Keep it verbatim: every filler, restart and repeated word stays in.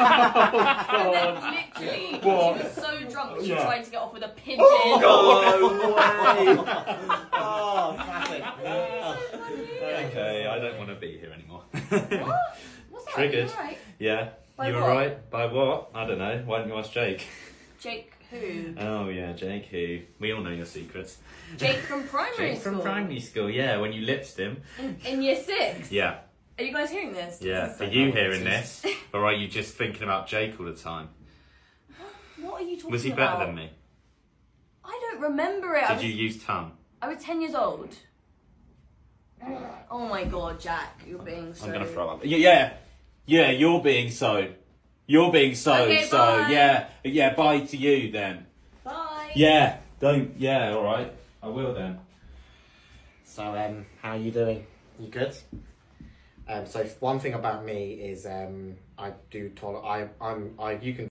And then literally, What? she was so drunk she Yeah. tried to get off with a pigeon. Oh, No way! Oh, classic. Okay, I don't want to be here anymore. What? What's that? Triggered. You alright? Yeah. By you what? alright? By what? I don't know. Why didn't you ask Jake? Jake who? Oh yeah, Jake who? We all know your secrets. Jake from primary Jake school. from primary school, yeah, when you lipsed him. In, in year six? Yeah. Are you guys hearing this? Yeah. so Are you nice. hearing this? Or are you just thinking about Jake all the time? What are you talking about? Was he better than me? I don't remember it. I Did was, you use tongue? I was ten years old. Oh my god, Jack, you're being so... I'm gonna throw up. Yeah, yeah, yeah. You're being so. You're being so. Okay, so bye. yeah, yeah. Bye to you then. Bye. Yeah. Don't. Yeah. All right. I will then. So, um, how are you doing? You good? Um, so one thing about me is um, I do tolerate. I I'm I you can.